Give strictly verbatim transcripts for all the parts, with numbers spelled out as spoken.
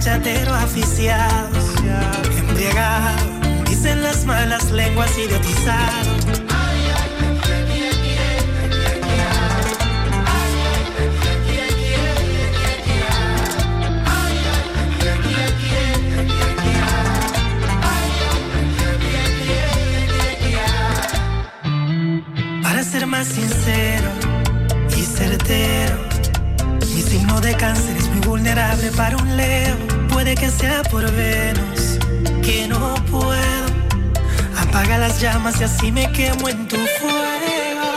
bachatero aficiado, embriagado, dicen las malas lenguas, idiotizado. Para ser más sincero y certero, mi signo de cáncer es muy vulnerable para un Leo. Puede que sea por Venus, que no puedo. Apaga las llamas y así me quemo en tu fuego.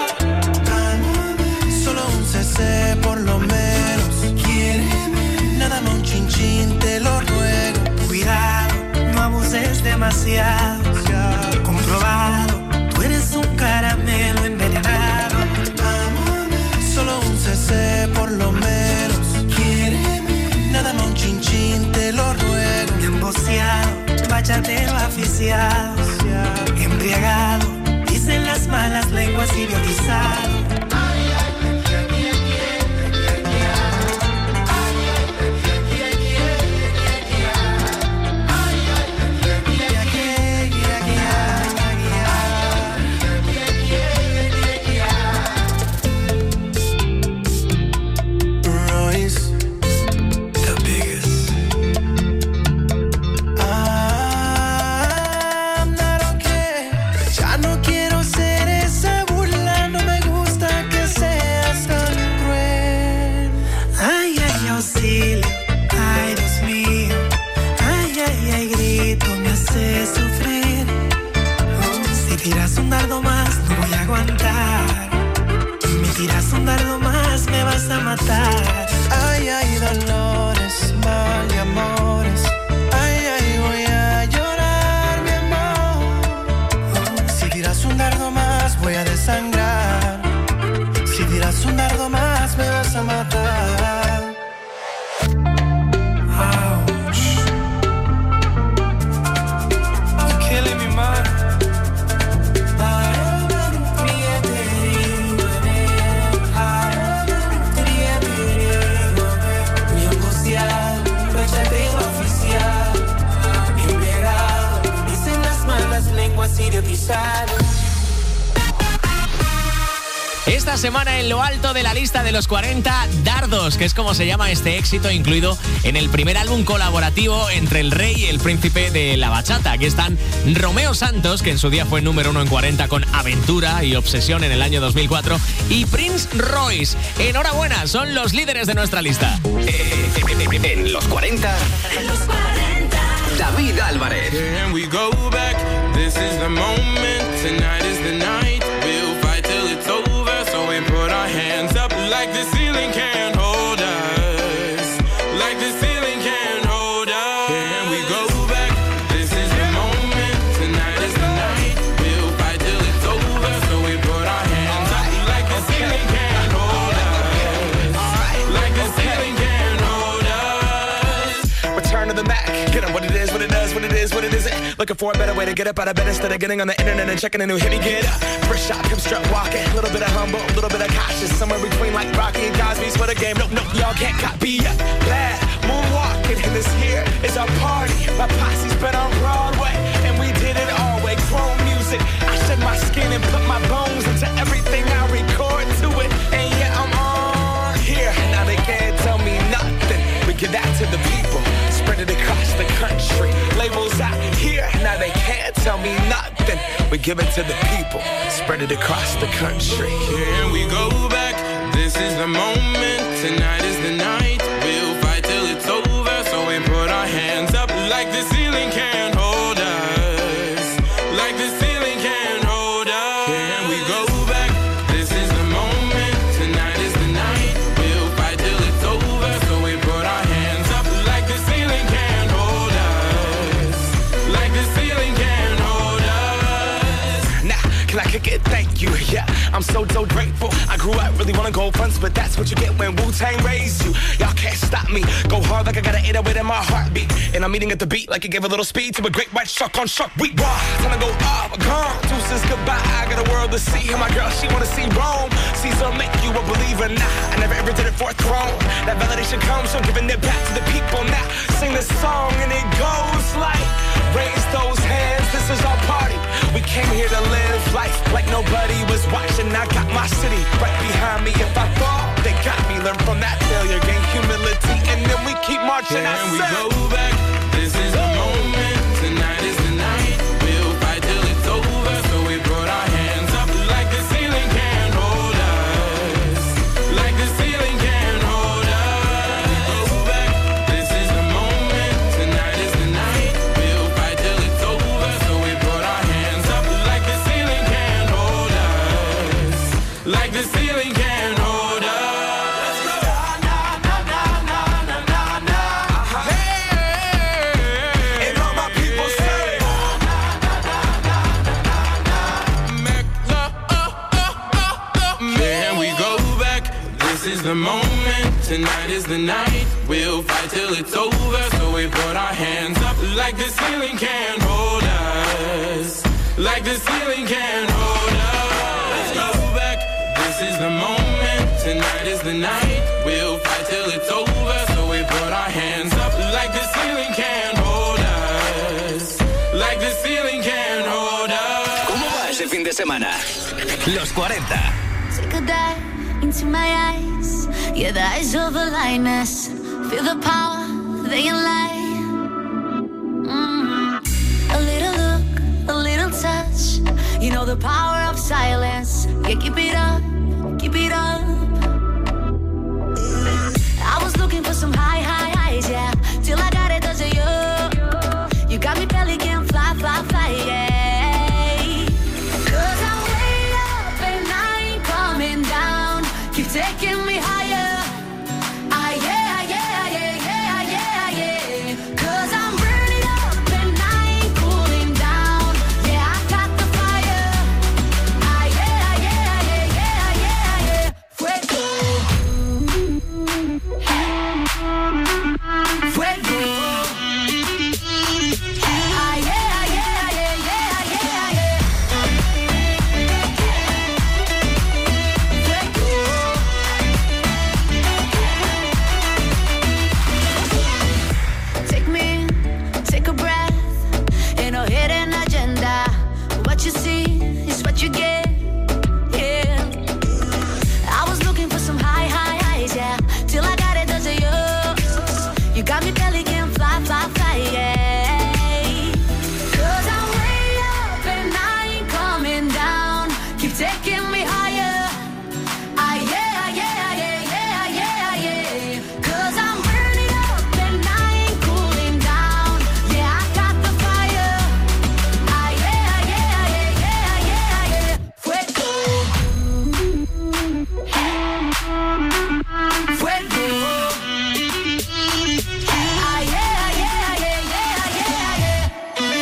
Solo un C C por lo menos. Quiéreme, nada más un chin chin, te lo ruego. Cuidado, no abuses demasiado. Comprobado, tú eres un caramelo envenenado. Solo un C C por lo menos. Quiéreme, nada más un chin chin, te lo ruego. Emboceado, bachatero aficiado, embriagado, dicen las malas lenguas, idiotizado. Tiras un dardo más, me vas a matar. Ay, ay, dolores, mal y amores. Ay, ay, voy a llorar, mi amor. Si tiras un dardo más, voy a desangrar. Si tiras un dardo más, me vas a matar. Ouch. You're killing me, man. Esta semana en lo alto de la lista de los cuarenta, Dardos, que es como se llama este éxito, incluido en el primer álbum colaborativo entre el rey y el príncipe de la bachata. Aquí están Romeo Santos, que en su día fue número uno en cuarenta con Aventura y Obsesión en el año dos mil cuatro, y Prince Royce. Enhorabuena, son los líderes de nuestra lista. En los cuarenta, En los cuarenta, David Álvarez. Can we go back? This is the moment. Tonight is the night. We'll fight till it's over. So we put our hands up like the ceiling can't hold us. Like the ceiling can't hold us. Can we go back? This is the moment. Tonight is the night. We'll fight till it's over. So we put our hands up like the ceiling can't hold us. Like the ceiling can't hold us. Return to the Mac. Get on what it is, what it does, what it is, what it isn't. Looking for a better way to get up out of bed instead of getting on the internet and checking a new hit. Me get up, first shot, come strut walking. A little bit of humble, a little bit of cautious. Somewhere between like Rocky and Cosby's for the game. Nope, nope, y'all can't copy up. Bad moonwalking, and this here is our party. My posse's been on Broadway, and we did it all way. Chrome music, I shed my skin and put my bones into everything I record to it. And yeah, I'm on here. Now they can't tell me nothing. We give that to the people. Spread it across the country. Labels out here, now they can't tell me nothing. We give it to the people. Spread it across the country. Can we go back? This is the moment. Tonight is the night. We'll fight till it's over. So we put our hands up like the ceiling can't hold us. Like the ceiling can't hold us. Can we go back? This is the moment. Tonight is the night. We'll fight till it's over. So we put our hands up like the ceiling can't hold us. Like the ceiling can't hold us. Nah, can I kick it? Thank you, yeah. I'm so, so grateful. I grew up really wanna go fronts, but that's what you get when Wu-Tang raised you. Y'all can't stop me. Go hard like I got an eight oh eight in my heartbeat. And I'm eating at the beat like it gave a little speed to a great white shark on Shark Week. Raw, time to go up, gone. Deuces goodbye, I got a world to see. And my girl, she wanna see Rome. Caesar make you a believer, nah. I never ever did it for a throne. That validation comes from giving it back to the people. Now sing this song and it goes like, raise those hands, this is our party. We came here to live life like nobody was watching. I got my city right behind me. If I fall, they got me. Learn from that failure, gain humility, and then we keep marching. Can I we said, go back? This is the moment. Tonight is the night. We'll fight till it's over. So we put our hands up like the ceiling can't hold us. Like the ceiling can't hold us. Go back. This is the moment. Tonight is the night. We'll fight till it's over. So we put our hands up like the ceiling can't hold us. Like the ceiling can't hold us. The moment, tonight is the night. We'll fight till it's over. So we put our hands up like the ceiling can't hold us. Like the ceiling can't hold us. Let's go back. This is the moment, tonight is the night. We'll fight till it's over. So we put our hands up like the ceiling can't hold us. Like the ceiling can't hold us. ¿Cómo va ese fin de semana? Los cuarenta. Take a dive into my eyes. Yeah, the eyes of a lioness. Feel the power, they can lie. Mm. A little look, a little touch. You know the power of silence. Yeah, keep it up, keep it up. I was looking for some high, high highs, yeah. Till I got it, does it you? You got me belly can fly, fly, fly, yeah. Cause I'm way up and I ain't coming down. Keep taking me higher. Ah, yeah, yeah, yeah, yeah, yeah, yeah. Cause I'm burning up and I ain't cooling down. Yeah, I got the fire. Ah, yeah, yeah, yeah, yeah, yeah, yeah. Fuego. Fuego. Ah, yeah, yeah, yeah, yeah, yeah, yeah. Take me, take a breath. Ain't no hidden agenda. What you see is what you get. Yeah. I was looking for some high, high highs, yeah. Till I got it, does it you? You got me belly can fly, fly, fly, yeah. Cause I'm way up and I ain't coming down. Keep taking me higher. Ah, yeah, yeah, yeah, yeah, yeah, yeah. Cause I'm burning up and I ain't cooling down. Yeah, I got the fire. Ah, yeah, yeah, yeah, yeah, yeah, yeah. Fuego. Fuego. Ah, yeah, yeah, yeah, yeah, yeah, yeah.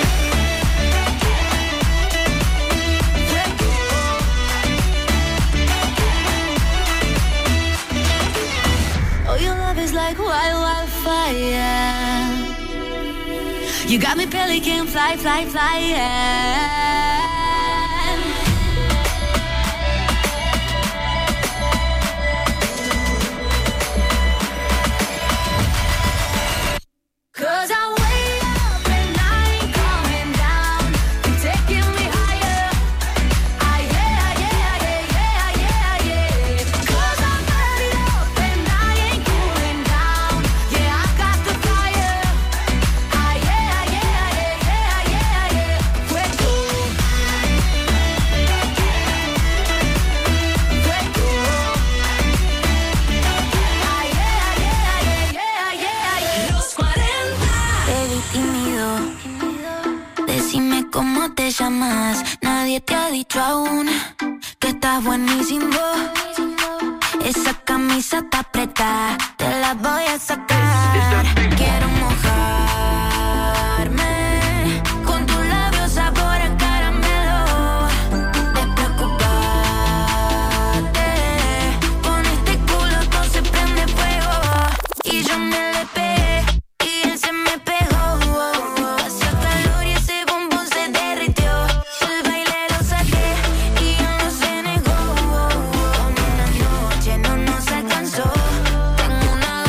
Oh, your love is like wild, wildfire. You got me belly can fly, fly, fly, yeah. Cause I'm way up and I ain't coming down. You're taking me higher. Ah, yeah, yeah, yeah, yeah, yeah, yeah. Cause I'm burning up and I ain't cooling down. Yeah, I got the fire. Ah, yeah, yeah, yeah, yeah, yeah, yeah. Fuego. Fuego. Ah, yeah, yeah, yeah, yeah, yeah. Los cuarenta. Te vi tímido, decime cómo te llamas. Nadie te ha dicho aún que estás buenísimo. Esa camisa está apretada, te la voy a sacar. Quiero mojarme con tus labios sabor a caramelo. Despreocupate, con este culo todo se prende fuego. Y yo me le pegué y él se me pegó. Hacía calor y ese bombón se derritió. El baile lo saqué y él no se negó. Con una noche no nos alcanzó. Tengo una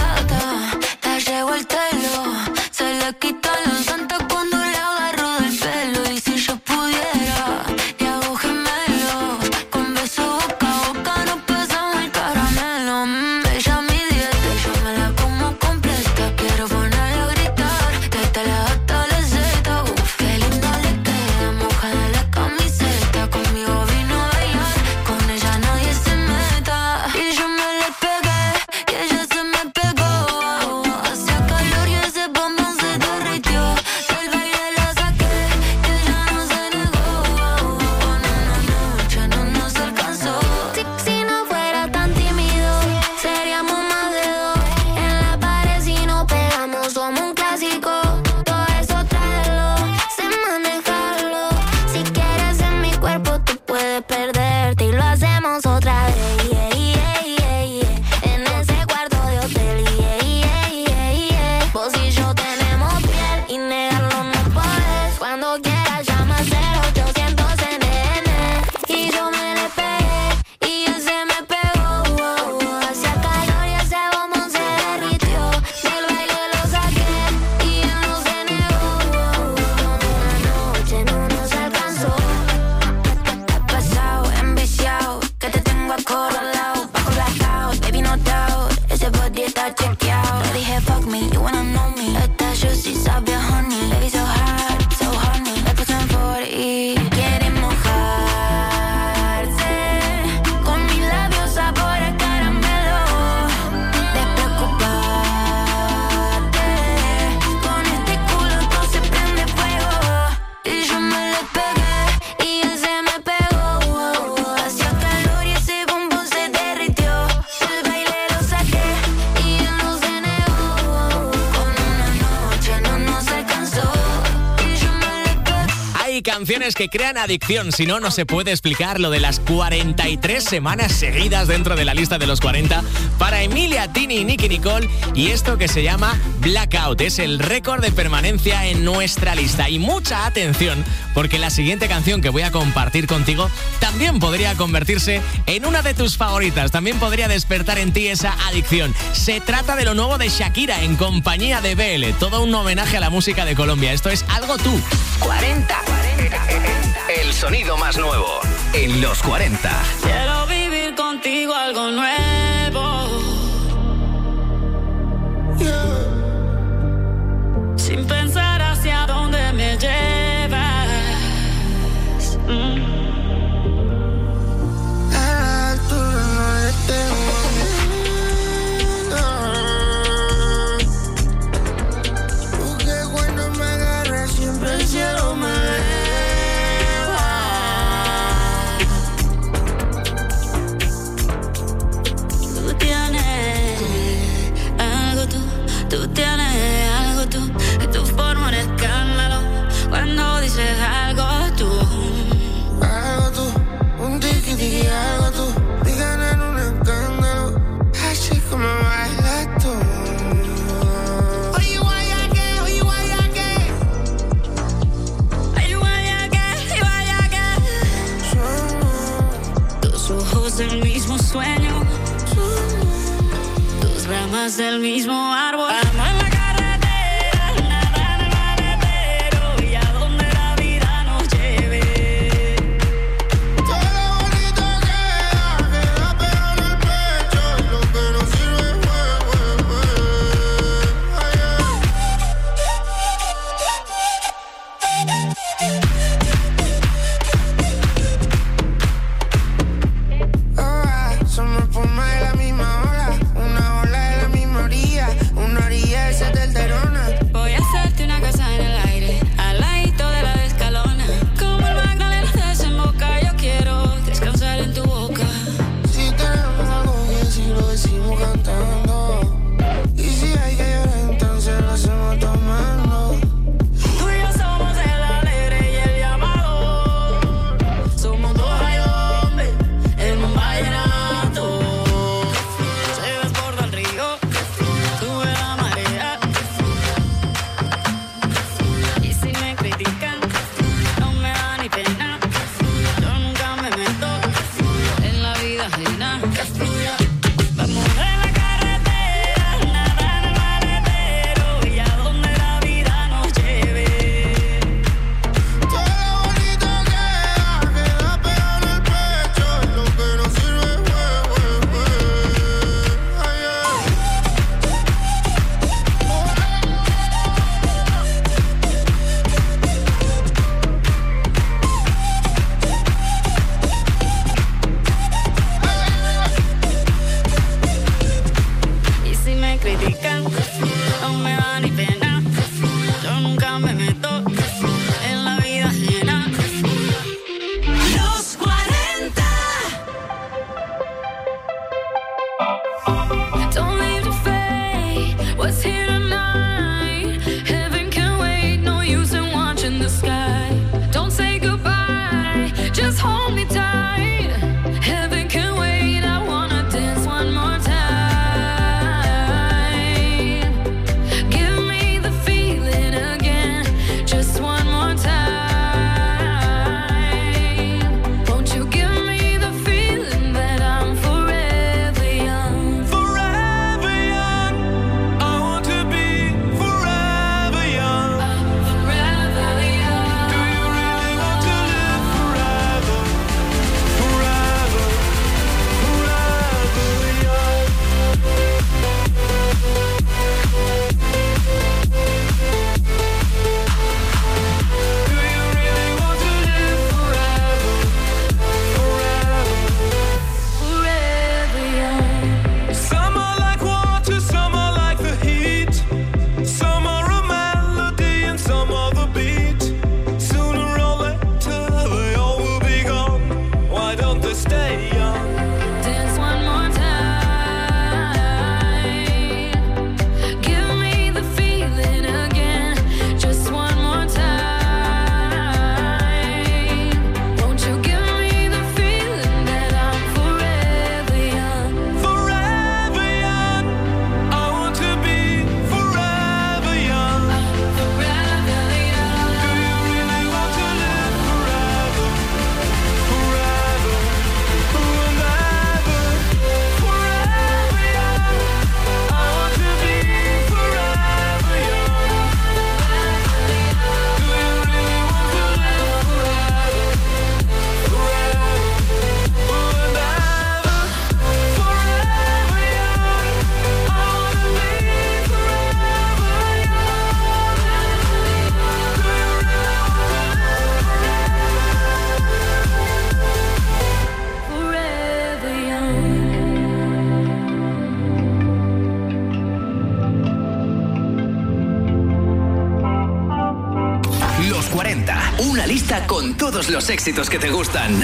está chequeado. Le dije fuck me, you wanna know me. Esta juicy sabe a honey. Baby so hot, so honey. Le puse en forty y quiere mojarse. Con mis labios sabor a caramelo. Despreocupate. Con este culo entonces prende fuego. Y yo me le pegué y él se me pegó. Hacía calor y ese bombón se derritió. El baile lo saqué y él no se negó. Con una noche no nos alcanzó. Y yo me le pegué. Hay canciones que crean adicción, si no, no se puede explicar lo de las cuarenta y tres semanas seguidas dentro de la lista de los cuarenta para Emilia, Tini y Nicki Nicole, y esto que se llama Blackout, es el récord de permanencia en nuestra lista. Y mucha atención, porque la siguiente canción que voy a compartir contigo también podría convertirse en una de tus favoritas, también podría despertar en ti esa adicción. Se trata de lo nuevo de Shakira en compañía de B L, todo un homenaje a la música de Colombia. Esto es Algo Tú. cuarenta. El sonido más nuevo en los cuarenta. Quiero vivir contigo algo nuevo. Sin pensar hacia dónde me llevas. Mm. A la altura no le tengo miedo. Porque cuando me agarras siempre el cielo me eleva. Tú tienes algo tú, tú tienes algo tú, tu forma de escándalo cuando dices algo tú. Algo tú, un tiki tiki, algo tú, digan en un escándalo, así como bailas tú. Oye, guayaque, oye, guayaque. Ay, guayaque, ay, guayaque. Tus ojos del mismo sueño, tus ramas del mismo árbol. Amo en la carretera, nada en el maletero y a donde la vida nos lleve. Todo lo bonito queda, queda pegado en el pecho, y lo que no sirve fue, fue, fue. Ay, ay. Oh, somos espuma de la misma ola, una ola de la misma orilla, una orilla de esa delterona. Voy a hacerte una casa en el aire, al ladito de la de Escalona. Como el Magdalena desemboca, yo quiero descansar en tu boca. Si tenemos algo que si lo decimos cantando, y si hay que llorar entonces lo hacemos tomando. Tú y yo somos el alegre y el llamado. Somos dos hay hombres en un vallenato. Se desborda el río, sube la marea. Y si me critican, no me da ni pena. Yo nunca me meto en la vida ajena. Que fluya. Vamos en la carretera, nada en el maletero y a donde la vida nos lleve. Todo lo bonito queda, queda pegado en el pecho, y lo que no sirve fue, fue, fue. Ay, ay. Y si me critican, no me da ni pena. Yo nunca me meto en la vida ajena. Los cuarenta. Don't leave the fate, what's here tonight? Heaven can wait, no use in watching the sky. Don't say goodbye, just hold me tight. Heaven can wait, I wanna dance one more time. Give me Una lista con todos los éxitos que te gustan.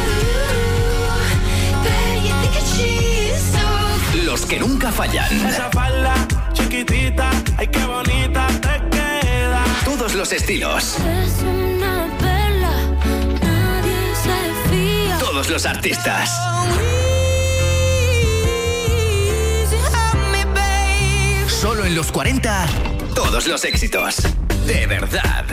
Los que nunca fallan. Esa falda chiquitita, ay qué bonita te queda. Todos los estilos. Es una perla, nadie se fía. Todos los artistas. Solo en los cuarenta, todos los éxitos. De verdad.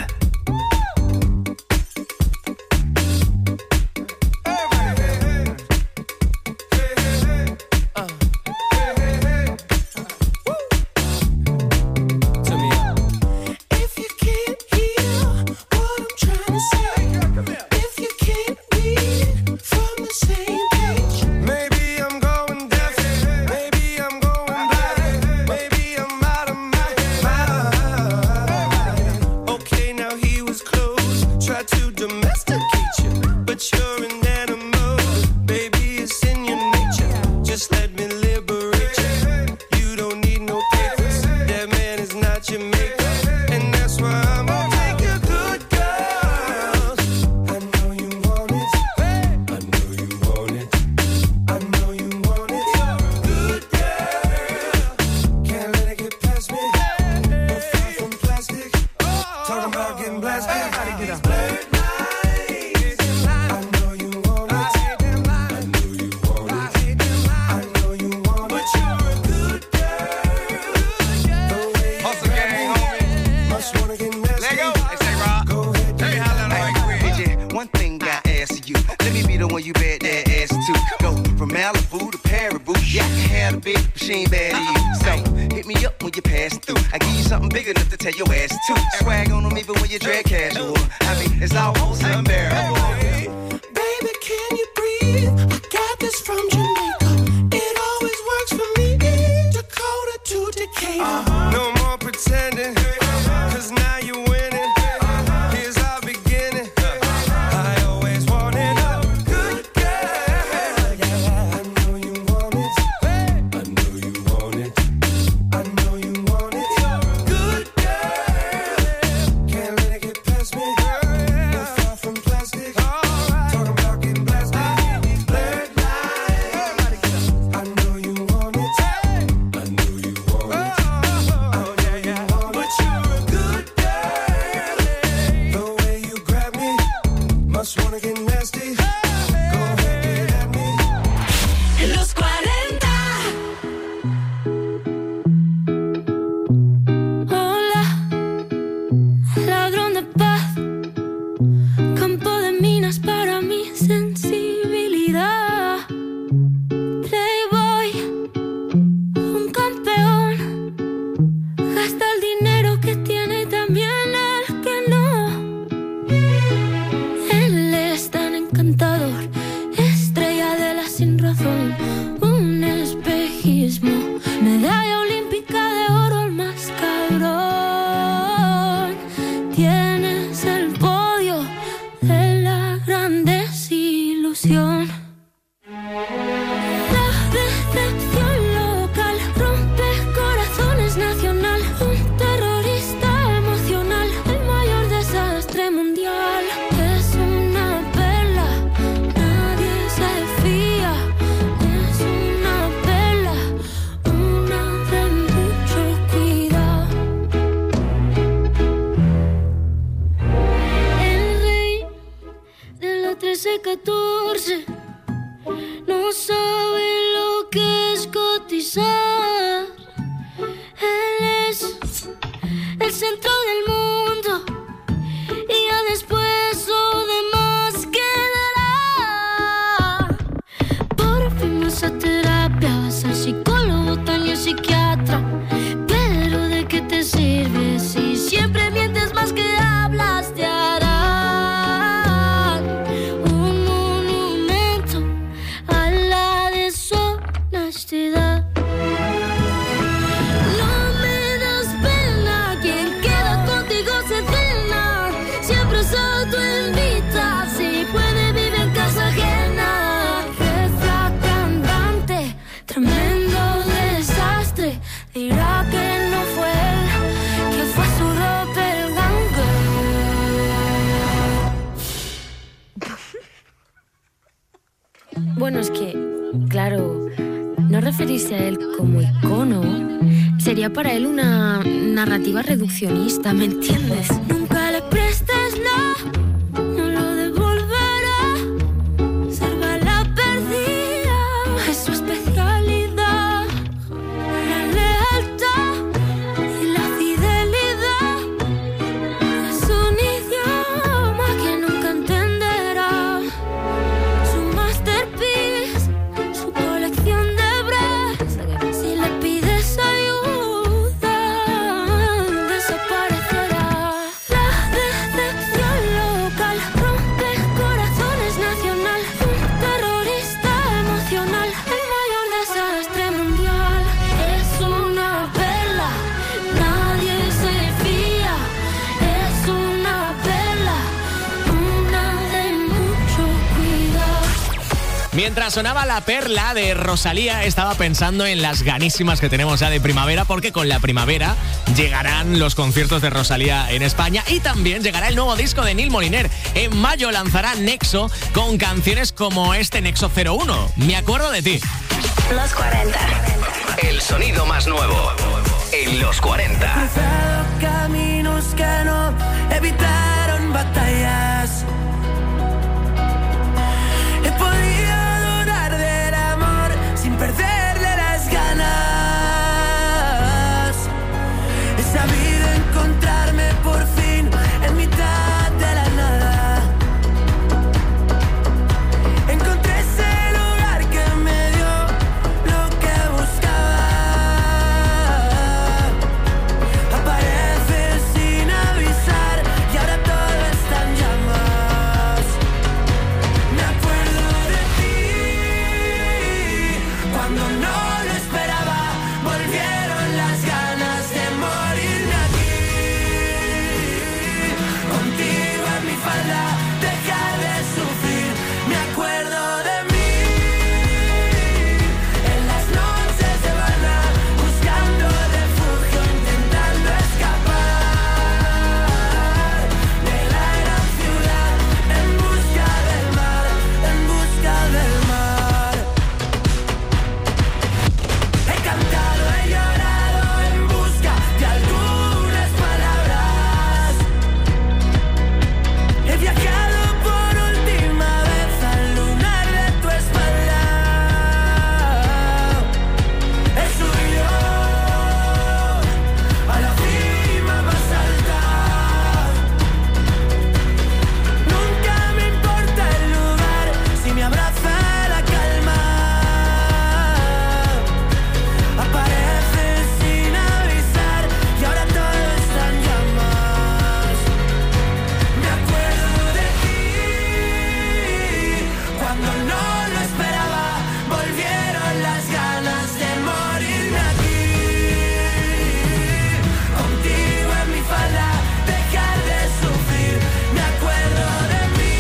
Un sería para él una narrativa reduccionista, ¿me entiendes? Nunca le prestes la, no lo devolverá. Salva la perdida, es su especialidad. La lealtad y la fidelidad es un idioma que nunca entenderá. Su masterpiece, su colección de bras. Si le pides ayuda, desaparecerá. La decepción local rompe corazones nacional. Un terrorista emocional, el mayor desastre mundial. Es una perla, nadie se fía. Es una perla, una de mucho cuidado. Mientras sonaba La Perla de Rosalía, estaba pensando en las ganísimas que tenemos ya de primavera, porque con la primavera llegarán los conciertos de Rosalía en España y también llegará el nuevo disco de Neil Moliner. En mayo lanzará Nexo con canciones como este Nexo cero uno, Me acuerdo de ti. Los cuarenta. El sonido más nuevo en los cuarenta. Cruzado caminos que no evitaron batallas. He podido dudar del amor sin perderle las ganas. He sabido encontrarme por fin en mitad de la nada. Encontré ese lugar que me dio lo que buscaba. Aparece sin avisar y ahora todo está en llamas. Me acuerdo de ti cuando no lo esperaba. Volvieron las ganas de morirme aquí. Contigo en mi falda, dejar de sufrir. Me acuerdo de mí en las noches de Habana, buscando refugio, intentando escapar de la gran ciudad, en busca del mar, en busca del mar. He cantado, he llorado en busca de algunas palabras. He viajado por última vez al lunar de tu espalda. He subido a la cima más alta. Nunca me importa el lugar si me abraza la calma. Apareces sin avisar y ahora todo está en llamas. Me acuerdo de ti cuando no lo esperaba. Volvieron las ganas de morirme aquí. Contigo en mi falda, dejar de sufrir. Me acuerdo de mí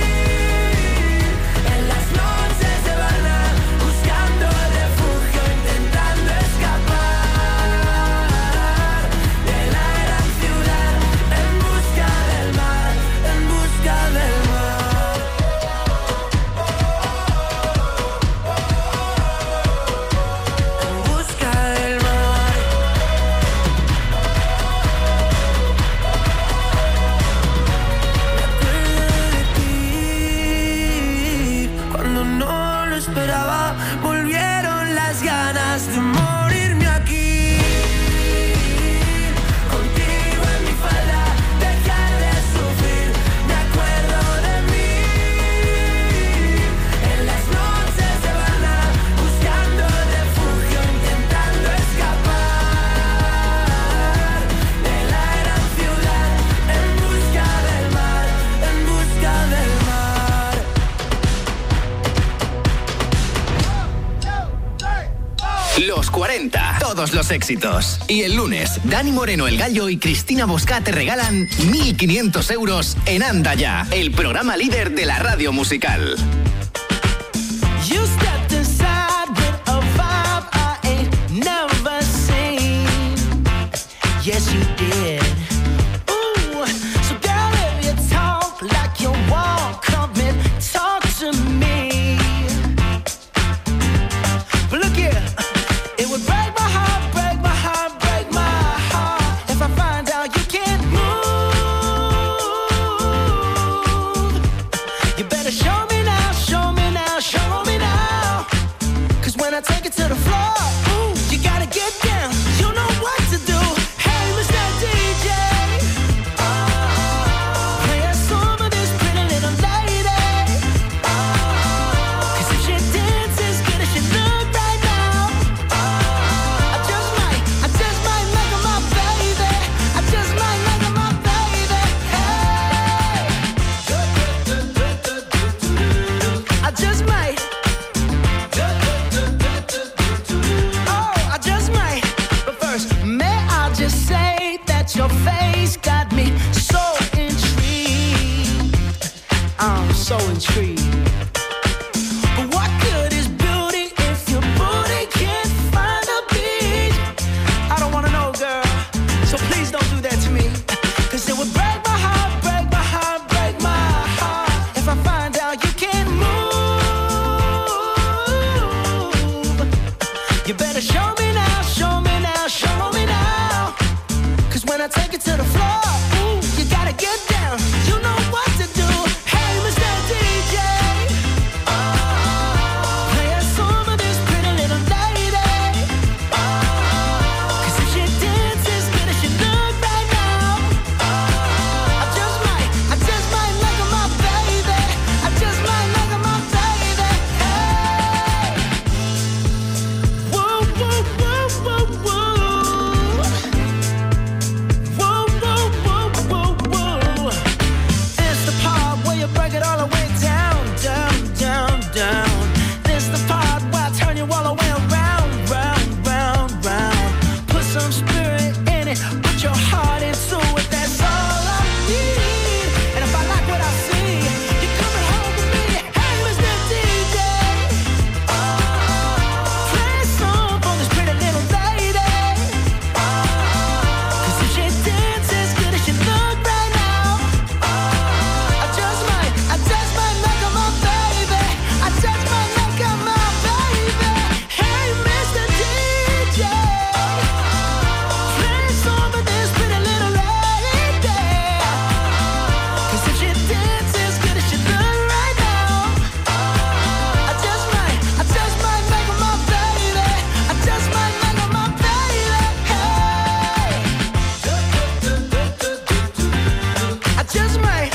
en las noches de Habana, buscando refugio, intentando escapar de la gran ciudad, en busca del mar, en busca del mar. En busca del mar. Me acuerdo de ti cuando no lo esperaba. Volvieron las ganas de morirme aquí. Contigo en mi falda, dejar de sufrir. Me acuerdo de mí en las noches de Habana, buscando refugio, intentando escapar de la gran ciudad, en busca del mar, en busca del mar. Los cuarenta, todos los éxitos. Y el lunes, Dani Moreno el Gallo y Cristina Bosca te regalan mil quinientos euros en Anda Ya, el programa líder de la radio musical. You stepped inside with a vibe I ain't never seen. Yes, you did. Ooh, so girl, if you talk like you walk, come and talk to me. But look here, it would break my heart, break my heart, your face got me so intrigued. I'm so intrigued. But what good is beauty if your booty can't find a beat? I don't wanna know, girl, so please don't do that to me. Cause it would break my heart, break my heart, break my heart if I find out you can't move. You better show me now, show me now, show me now. Cause when I take it to the floor, ooh, you gotta get down. You know what to do. Hey, Mister D J, oh, play a song for this pretty little lady. Oh, cause if she dances good as she look right now, oh, I just might, I just might like her, my baby. I just might like her, my baby. Hey, whoa, whoa, whoa, whoa, whoa. Whoa, whoa, whoa, whoa, whoa. It's the part where you break it all the way down, down, down, down. This the part where I turn you all the way around, round, round, round. Put some spirit in it, put your heart into it. That's all I need. And if I like what I see, you're coming home with me. Hey, Mister D J, oh, play a song for this pretty little lady. Oh, cause if she dances good as she look right now, oh, I just might, I just might make her my baby. I just might make her my baby. Hey, Mister D J, play a song for this pretty little lady. Cause if she dances good as she look right now, I just might, I just might make her my baby. I just might make her my baby. Hey, I just might.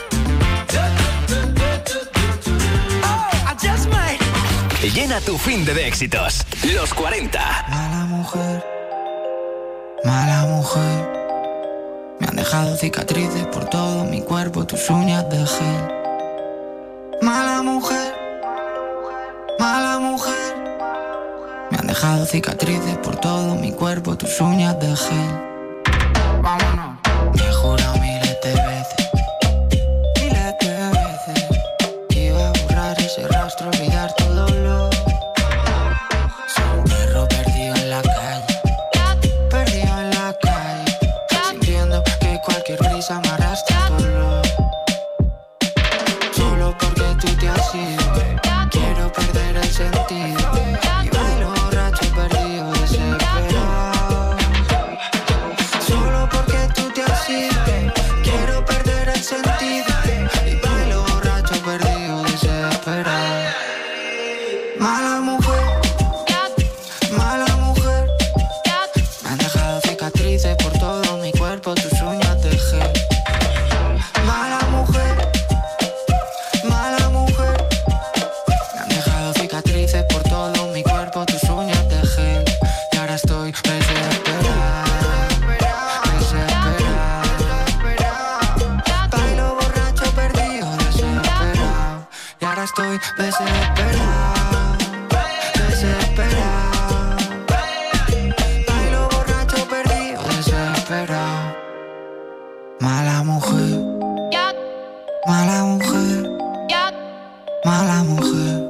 Oh, I just might. Llena tu fin de, de éxitos. Los cuarenta. Mala mujer, mala mujer. Me han dejado cicatrices por todo mi cuerpo, tus uñas de gel. Mala mujer, mala mujer. Me han dejado cicatrices por todo mi cuerpo, tus uñas de gel. Vámonos. Me he jurado miles de veces, miles de veces, que iba a borrar ese rastro, olvidar todo lo. Soy un perro perdido en la calle, perdido en la calle, sintiendo que cualquier brisa me arrastra solo. Solo porque tú te has ido, quiero perder el sentido. Y bailo borracho perdido, desesperado. Solo porque tú te has ido, quiero perder el sentido. Y bailo borracho perdido, desesperado. Mala mujer, mala mujer. Me han dejado cicatrices por todo mi cuerpo, tus uñas de gel. Mala mujer, mala mujer. Me han dejado cicatrices por todo mi cuerpo, tus uñas de gel. Y ahora estoy desesperada, desesperada. Bailo borracho perdido, desesperado. Y ahora estoy desesperada, desesperada. Bailo borracho perdido, desesperado. Mala mujer, mala mujer, mala mujer.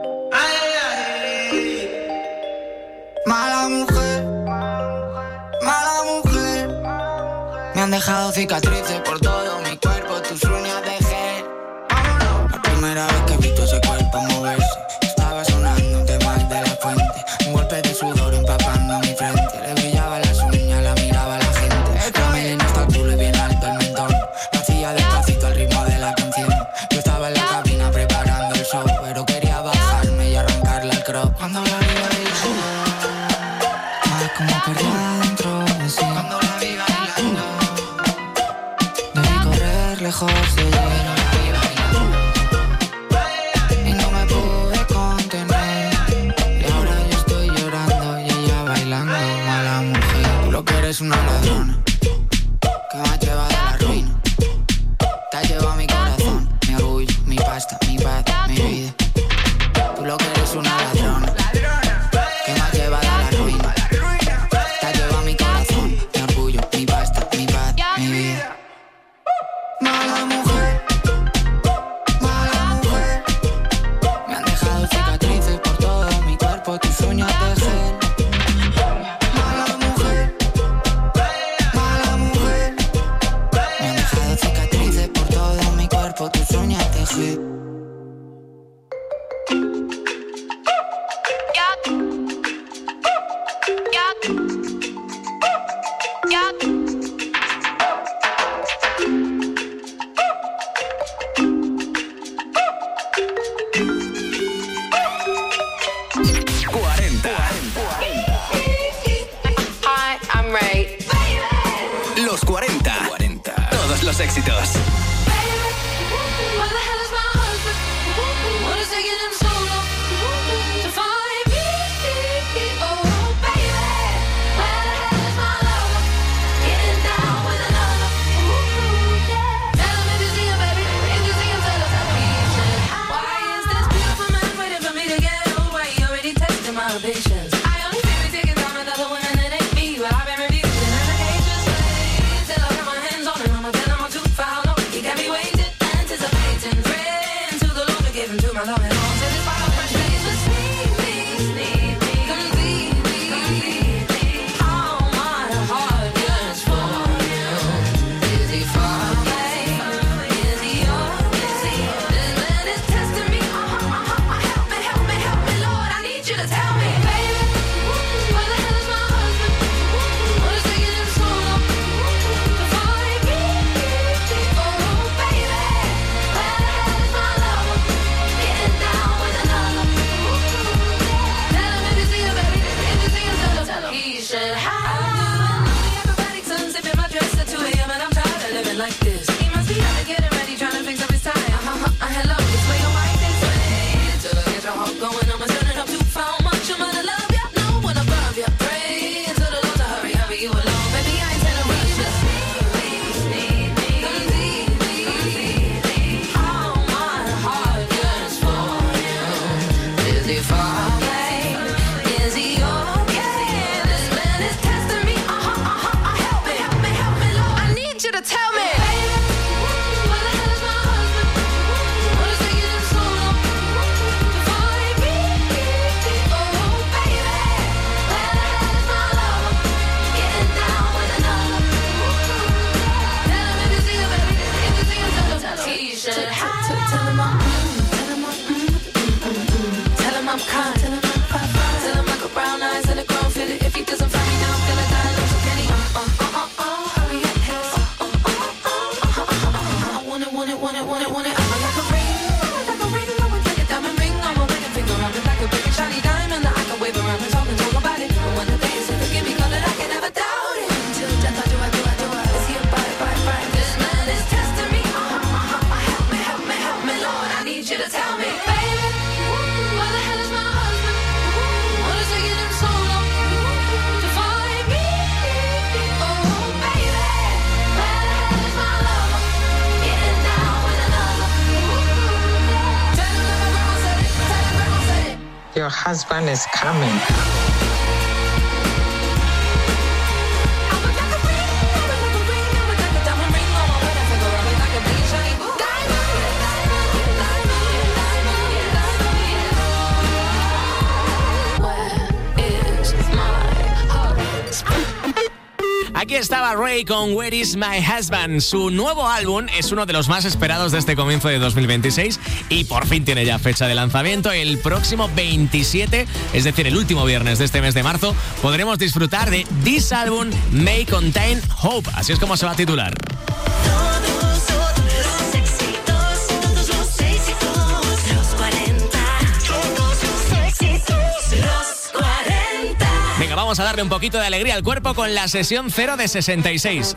Mala mujer, mala mujer. Me han dejado cicatrices por todo mi cuerpo, tus uñas de gel. La primera vez que he visto ese cuerpo moverse, estaba sonando un tema de La Fuente. Un golpe de sudor empapando mi frente. Le brillaban las uñas, la miraba la gente. La melena hasta el culo y bien alto el mentón. Lo hacía despacito al ritmo de la canción. Yo estaba en la cabina preparando el show, pero quería bajarme y arrancarle el crop. Cuando la vi bailando, estaba como perdida dentro de sí. Cuando la vi bailando, debí correr lejos de ella. Y no me pude contener. Y ahora yo estoy llorando y ella bailando. Mala mujer, tú lo que eres una ladrona que me ha llevado a la ruina. Te has llevado mi corazón, mi orgullo, mi pasta, mi paz, mi vida. Tú lo que eres una ladrona que me ha llevado a la ruina. Te has llevado mi corazón, mi orgullo, mi pasta, mi paz. los éxitos. Patience. I only feel it taking time with other women, it ain't me. But I've been reviewed and I can't just wait till I got my hands on it. I'ma tell him I'm too far, how long he got me waiting, anticipating, praying to the Lord to give him to my love and all. Till this fire fresh days just need me, need me, complete me, complete me. All my heart yearns for you. Is he far away? Is he yours? Is he? This man is testing me. Uh-huh, uh-huh. Help me, help me, help me, Lord. I need you to tell me. Like this, he must be out to getting ready, trying to fix up his tie. Uh-huh, uh, hello, this way or right this way. Till I get your heart going, I'ma turn it up too far. Much I'm gonna love ya, no one above ya. Pray to the Lord to hurry, hurry you along. Baby, I ain't telling rush ya. Need me, need me, need me. All my heart yearns for you. Is he far away? Is he okay? This man is testing me. Uh-huh, uh-huh, help me, help me, help me, Lord. I need you to tell me. I'm kind. Tell him I'm fine. Tell him I got brown eyes and a grown fit. If he doesn't find me now, I'm gonna die. Look, so can he? Uh, uh, uh, uh, uh, hurry up, hands. Uh, uh, uh, uh, uh, uh, uh, uh, I want it, want it, want it, want it, want it. I'm like a ring, like a ring, I would like a diamond ring. I'm a wedding finger around it like a big shiny diamond that I can wave around and talk and talk about it. But when the day is in, forgive me, call it, I can never doubt it. Till death, I do, I do, I do, I is he a bite, bite, bite? This man is testing me. Uh, uh, uh, uh, help me, help me, help me, Lord. I need you to tell me, baby. Your husband is coming. Aquí estaba Ray con Where Is My Husband. Su nuevo álbum es uno de los más esperados de este comienzo de dos mil veintiséis y por fin tiene ya fecha de lanzamiento. El próximo veintisiete, es decir, el último viernes de este mes de marzo, podremos disfrutar de This Album May Contain Hope. Así es como se va a titular. Venga, vamos a darle un poquito de alegría al cuerpo con la sesión cero de sesenta y seis.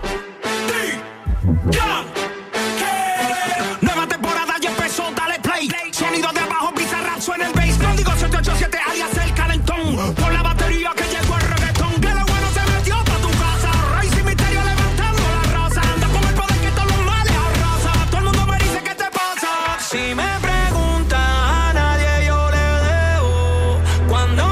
Nueva temporada ya empezó, dale play. Sonido de abajo, Bizarrap suena el bass. Código siete ocho siete alias el calentón. Por la batería que llegó el reggaetón. Que lo bueno se metió pa' tu casa. Rey sin misterio levantando la raza. Anda con el poder que todos los males arrasa. Todo el mundo me dice ¿qué te pasa? Si me preguntan a nadie yo le debo. Cuando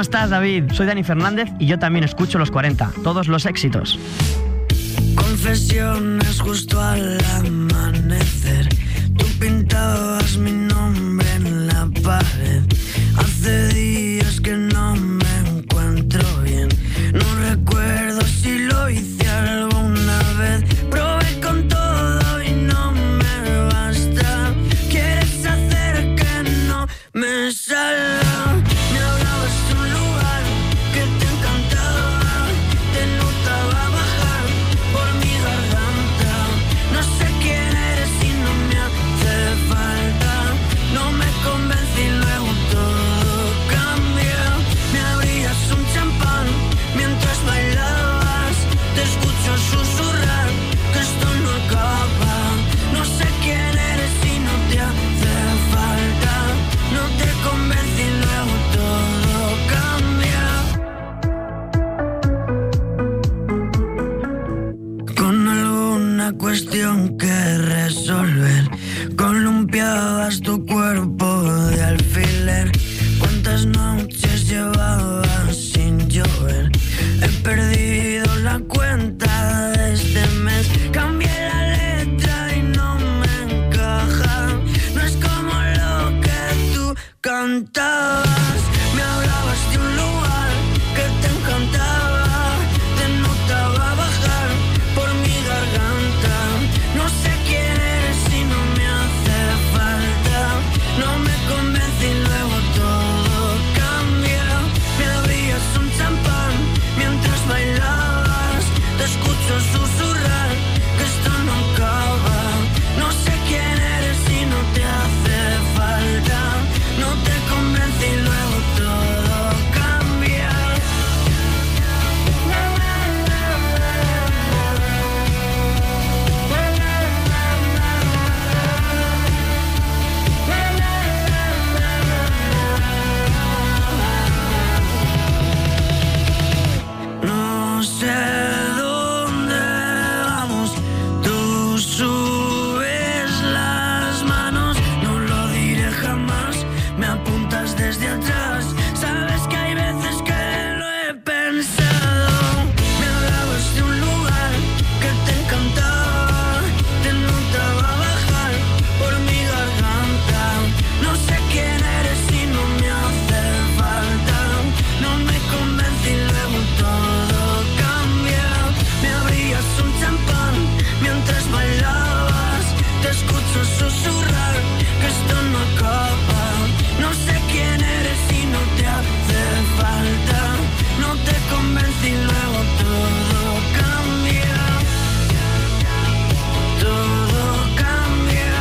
¿Cómo estás, David? Soy Dani Fernández y yo también escucho los cuarenta, todos los éxitos. Confesiones justo al amanecer. Tú pintabas mi nombre en la pared. Hace días que no me encuentro bien. No recuerdo si lo hice alguna vez. Probé con todo y no me basta. Quieres hacer que no me salga. Me hablabas de un lugar que te encantaba. Te notaba bajar por mi garganta. No sé quién eres y no me hace falta. No me convencí, luego todo cambia. Me abrías un champán mientras bailabas. Te escucho susurrar que esto no acaba. No sé quién eres y no te hace falta. No te convencí, luego todo cambia. Con alguna cuestión que resolver, columpiabas tu cuerpo de alfiler. ¿Cuántas noches llevabas sin llover? He perdido la cuenta de este mes. Cambié la letra y no me encaja. No es como lo que tú cantabas. Me hablabas de un lugar que te encantaba. Te notaba bajar por mi garganta. No sé quién eres y no me hace falta. No me convencí, luego todo cambia. Me abrías un champán mientras bailabas. Te escucho susurrar que esto no acaba. No sé quién eres y no te hace falta. No te convencí, luego todo cambia. No sé dónde vamos. Tú subes las manos. No lo diré jamás. Me apuntas desde atrás. Sabes que hay veces que lo he pensado. Me hablabas de un lugar que te encantaba. Te notaba bajar por mi garganta. No sé quién eres y no me hace falta. No me convencí, luego todo cambia. Me abrías un champán mientras bailabas. Te escucho susurrar que esto no acaba. No sé quién eres y no te hace falta. No te convencí, luego todo cambia. Todo cambia.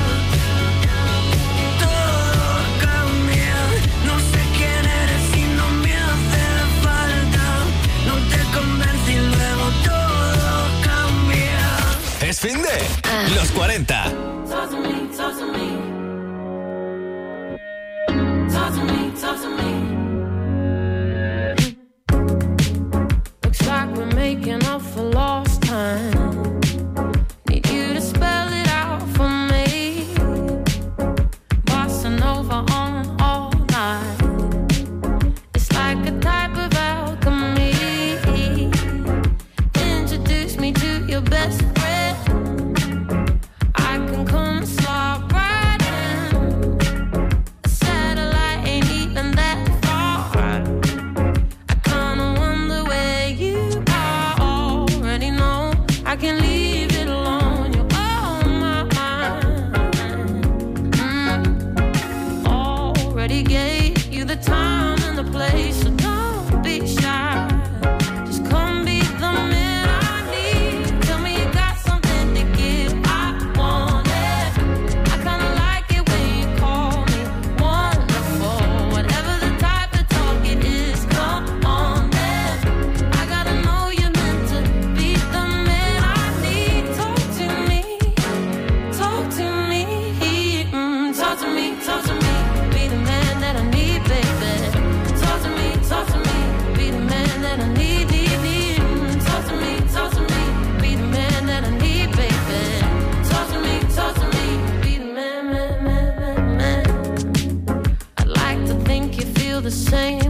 Todo cambia. No sé quién eres y no me hace falta. No te convencí, luego todo cambia. Es fin de los cuarenta. Talk to me, talk to me. Talk to me, talk to me. Looks like we're making up for lost time. Need you to spell it out for me. Bossa Nova on all night. It's like a type of alchemy. Introduce me to your best friend. I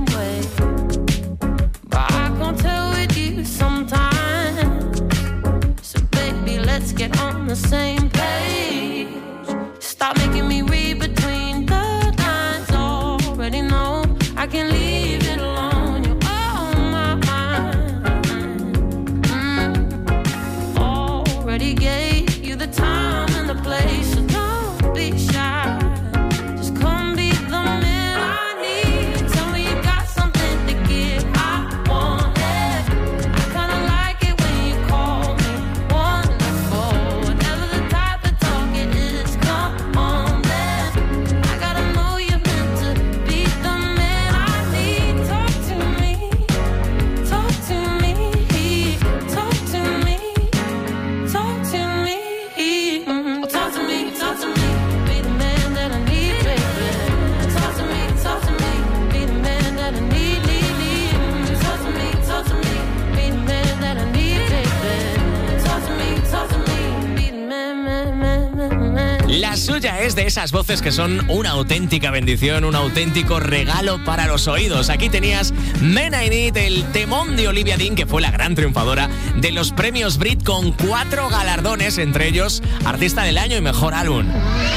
same way. But I can't tell with you sometimes. So baby, let's get on the same page. Stop making me read between the lines. Already know I can leave it alone. You're on my mind. Mm. Already gave you the time and the place. So don't be shy. Just come be the man I need. Tell me you got something to give. I want it. I kinda like it when you call me wonderful. Whatever the type of talk it is, come on then. I gotta know you're meant to be the man I need. Talk to me, talk to me, talk to me, talk to me. Mm, Talk to me, talk to me, be the man that I need, baby. Talk to me, talk to me, be the man that I need, need, need. Mm, Talk to me, talk to me, be the man that I need, baby. Talk to me, talk to me, be the man, man, man, man, man. La suya es de esas voces que son una auténtica bendición, un auténtico regalo para los oídos. Aquí tenías Men I Need, el temón de Olivia Dean, que fue la gran triunfadora de los premios Brit con cuatro galardones, entre ellos Artista del Año y Mejor Álbum.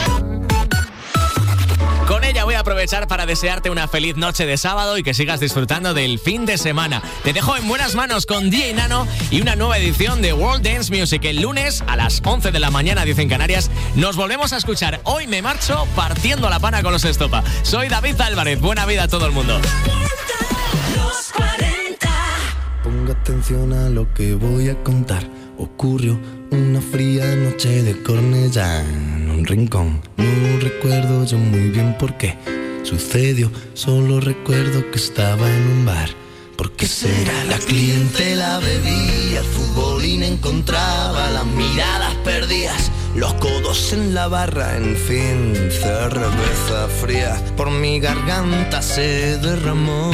Con ella voy a aprovechar para desearte una feliz noche de sábado y que sigas disfrutando del fin de semana. Te dejo en buenas manos con D J Nano y una nueva edición de World Dance Music. El lunes a las once de la mañana, diez en Canarias, nos volvemos a escuchar. Hoy me marcho partiendo la pana con los Estopa. Soy David Álvarez. Buena vida a todo el mundo. Los cuarenta. Ponga atención a lo que voy a contar. Ocurrió una fría noche de Cornellá en un rincón. No recuerdo yo muy bien por qué sucedió. Solo recuerdo que estaba en un bar. ¿Por qué será? La clientela bebía, el futbolín encontraba las miradas perdidas, los codos en la barra, en fin, cerveza fría por mi garganta se derramó.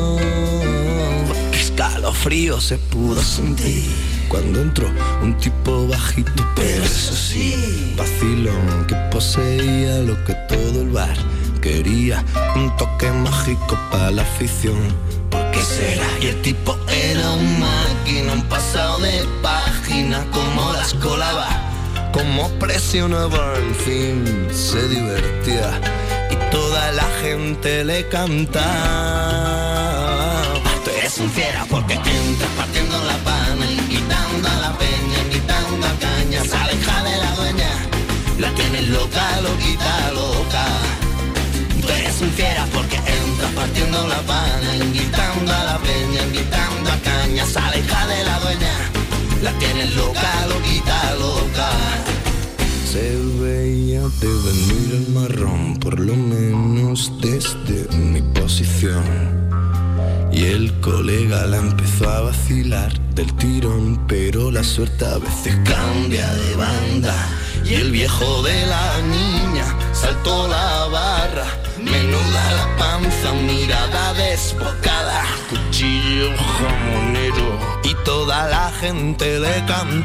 Qué escalofrío se pudo sentir cuando entró un tipo bajito, pero eso sí, vacilón, que poseía lo que todo el bar quería, un toque mágico para la afición. ¿Por qué será? Y el tipo era un máquina, un pasado de página, como las colaba, como presionaba, en fin, se divertía y toda la gente le cantaba. Tú eres un fiera porque entras partiendo la pana, invitando a la peña, invitando a caña, sale hija de la dueña, la tienes loca, loquita, loca. Tú eres un fiera porque entras partiendo la pana, invitando a la peña, invitando a caña, sale hija de la dueña, la tienes loca, loquita, loca. Se veía de venir el marrón, por lo menos desde mi posición. Y el colega la empezó a vacilar del tirón, pero la suerte a veces cambia de banda. Y el viejo de la niña saltó la barra, menuda la panza, mirada desbocada, cuchillo jamonero, y toda la gente le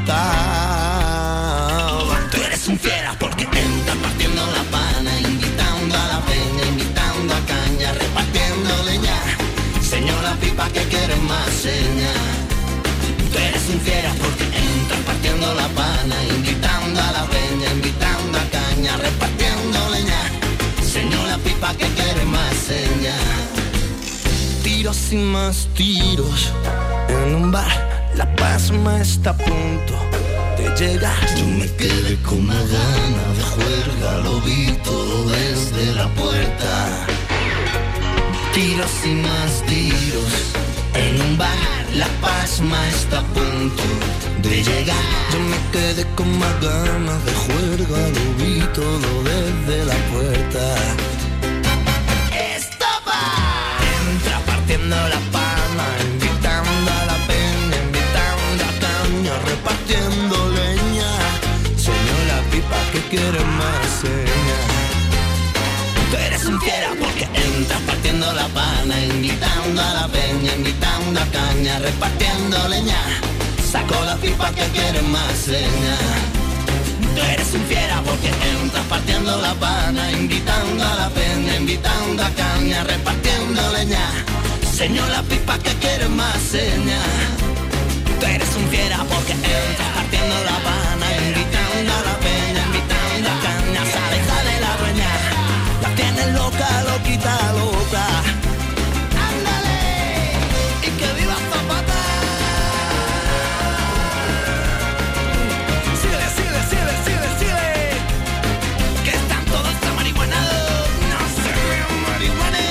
cantaba. Tú eres un fiera porque entras partiendo la pana, invitando a la peña, invitando a caña, repartiendo leña. Señora pipa que quiere más seña. Tú eres un fiera porque entras partiendo la pana, invitando a la peña, invitando a caña, repartiendo leña. Señora pipa que quiere más seña. Tiros y más tiros en un bar, la pasma está a punto de llegar. Yo me quedé con una gana de juerga, lo vi todo desde la puerta. Tiros y más tiros en un bar, la pasma está a punto de llegar. Yo me quedé con más ganas de juerga, lo vi todo desde la puerta. ¡Estopa! Entra partiendo la palma, invitando a la peña, invitando a caña, repartiendo leña. Señora pipa que quiere más seña. Tú eres un fiera porque entras partiendo la pana, invitando a la peña, invitando a caña, repartiendo leña. Saco la pipa que quiere más seña. Tú eres un fiera porque entras partiendo la pana, invitando a la peña, invitando a caña, repartiendo leña. Señor la pipa que quiere más señas. Tú eres un fiera porque entras partiendo la pana, invitando a la peña, invitando a caña, sale, sale la dueña, la tienes loca, loquita, loca. Ándale, y que viva Zapata. Síguele, síguele, síguele, síguele, síguele, que están todos tan marihuanados, no se vean marihuanes.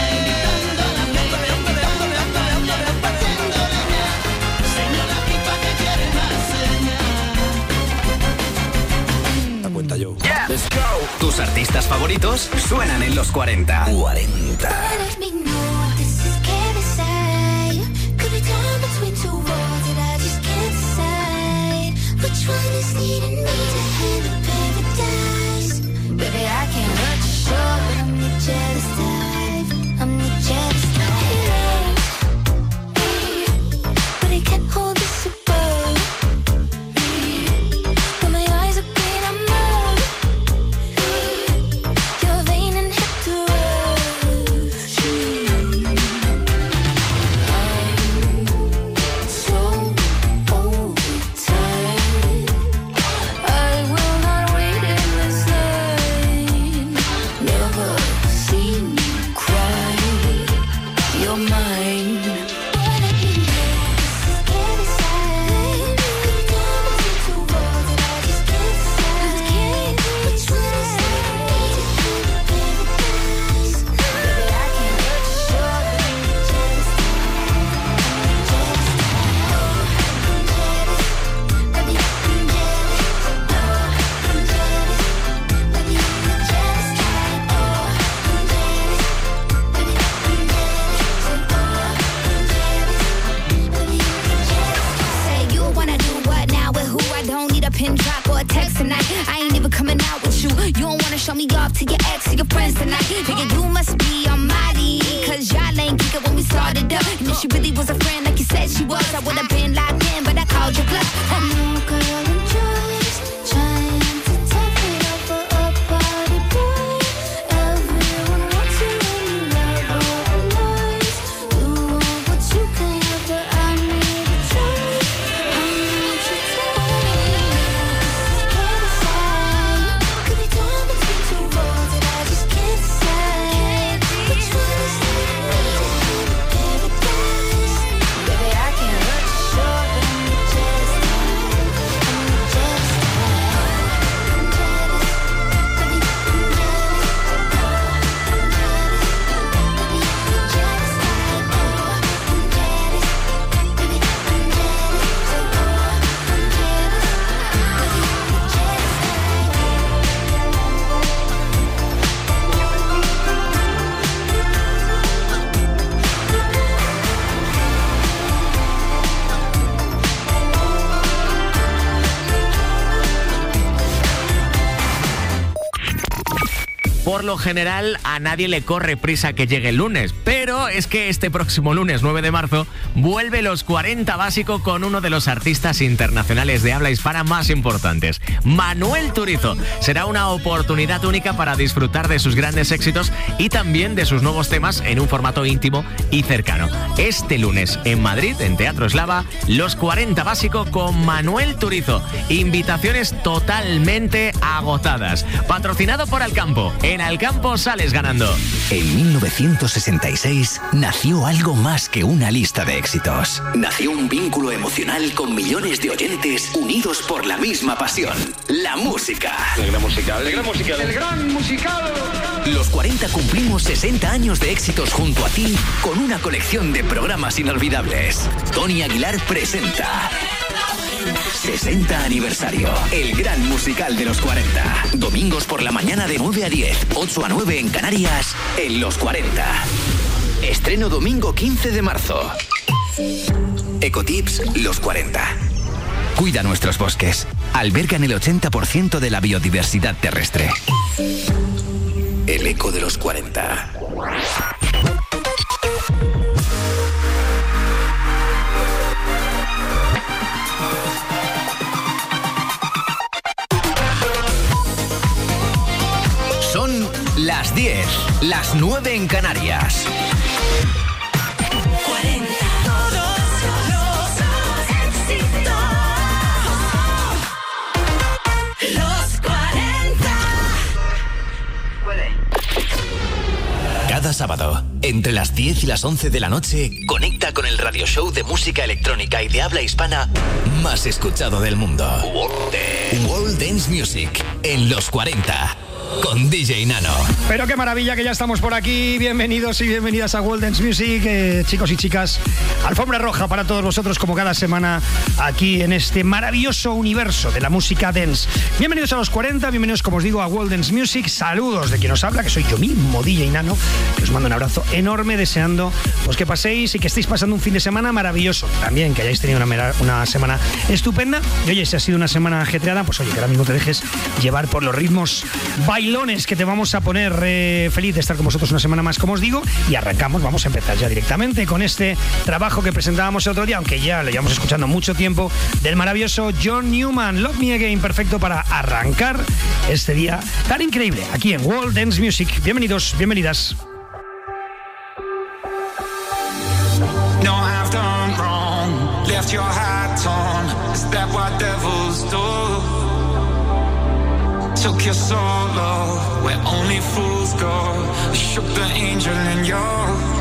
Let's go. Tus artistas favoritos suenan en los cuarenta. cuarenta. Let me know this is can't say. Could be torn between two worlds that I just can't decide. Which one is leading me to hell or paradise? Baby, I can't hurt you sure, but I'm the jealous type. I'm the jealous type. But I can't hold this above. When my eyes are green, I'm numb. You're vain and hip to rush. I'm so overtired. I will not wait in this line. Never seen you cry. You're mine. Say you wanna do what now with who? I don't need a pin drop or a text tonight. I ain't even coming out with you. You don't wanna show me off to your ex or your friends tonight. Nigga, you must be on my league, cause y'all ain't geek when we started up. And if she really was a friend like you said she was, I would've been locked in, but I called your bluff. I know, girl, I'm just trying to top it up for a party boy. Everyone wants you and you love all the noise. You want what you can have, but I need a choice. I need you to can't decide. Could be torn between two worlds that I just can't decide. Which one is leading me to hell or paradise? Baby, I can't hurt you sure, but I'm the jealous type. I'm the jealous type. I'm jealous. Baby, I'm jealous. Oh, I'm jealous. Baby, I'm the jealous type. Oh, I'm jealous. Baby, I'm jealous. So, oh, I'm jealous. Baby, I'm the jealous Por lo general, a nadie le corre prisa que llegue el lunes, pero es que este próximo lunes nueve de marzo vuelve Los cuarenta Básico con uno de los artistas internacionales de habla hispana más importantes, Manuel Turizo. Será una oportunidad única para disfrutar de sus grandes éxitos y también de sus nuevos temas en un formato íntimo y cercano. Este lunes en Madrid, en Teatro Eslava, Los cuarenta Básico con Manuel Turizo. Invitaciones totalmente agotadas. Patrocinado por Alcampo. En Alcampo sales ganando. En mil novecientos sesenta y seis nació algo más que una lista de éxitos. Nació un vínculo emocional con millones de oyentes unidos por la misma pasión, la música. El gran musical, el gran musical, el gran musical. Los cuarenta cumplimos sesenta años de éxitos junto a ti con una colección de programas inolvidables. Tony Aguilar presenta sesenta aniversario, el gran musical de los cuarenta. Domingos por la mañana de nueve a diez, ocho a nueve en Canarias, en Los cuarenta. Estreno domingo quince de marzo. Ecotips Los cuarenta. Cuida nuestros bosques. Albergan el ochenta por ciento de la biodiversidad terrestre. El eco de los cuarenta. Son las diez, las nueve en Canarias. sábado, entre las diez y las once de la noche, conecta con el radio show de música electrónica y de habla hispana más escuchado del mundo. World Dance Music en los cuarenta. Con D J Nano. Pero qué maravilla que ya estamos por aquí. Bienvenidos y bienvenidas a World Dance Music, eh, chicos y chicas. Alfombra roja para todos vosotros, como cada semana, aquí en este maravilloso universo de la música dance. Bienvenidos a los cuarenta, bienvenidos, como os digo, a World Dance Music. Saludos de quien os habla, que soy yo mismo, D J Nano. Que os mando un abrazo enorme, deseando pues, que paséis y que estéis pasando un fin de semana maravilloso. También que hayáis tenido una, una semana estupenda. Y oye, si ha sido una semana ajetreada, pues oye, que ahora mismo te dejes llevar por los ritmos bailones que te vamos a poner. Eh, feliz de estar con vosotros una semana más, como os digo, y arrancamos, vamos a empezar ya directamente con este trabajo que presentábamos el otro día, aunque ya lo llevamos escuchando mucho tiempo, del maravilloso John Newman, Love Me Again, perfecto para arrancar este día tan increíble aquí en World Dance Music. Bienvenidos, bienvenidas. No, I've done wrong, left your hat on. Is that what devils do? Took your soul low, where only fools go. Shook the angel in your